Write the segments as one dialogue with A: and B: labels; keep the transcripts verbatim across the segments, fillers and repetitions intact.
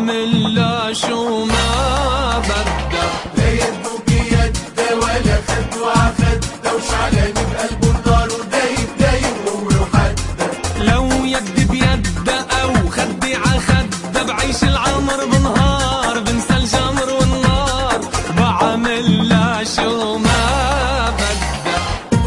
A: بعمل لا شو ما بدها.
B: لا يدوك يد ولا خد وعخد وشعلاني بقلبه النار ودايب دايب عمره حدا.
A: لو يد بيد او خدي عخد بعيش العمر بنهار بنسى الجمر والنار بعمل لا شو ما بدها.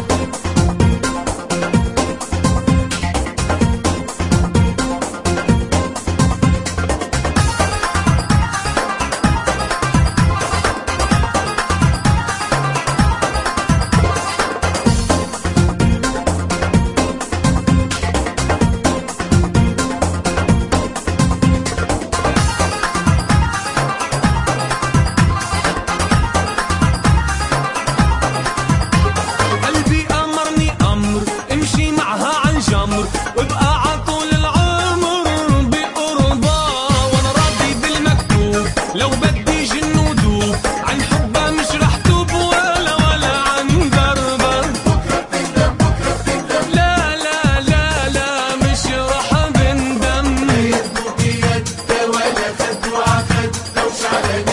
A: وابقى عطول العمر بقربا وانا راضي بالمكتوب. لو بدي جن ودوب عن حبها مش رح توب ولا ولا عن دربها.
B: بكرة بتندم بكرة بتندم
A: لا لا لا لا مش رح بندم.
B: لا يدوك يد ولا خد وعخد وشعلاني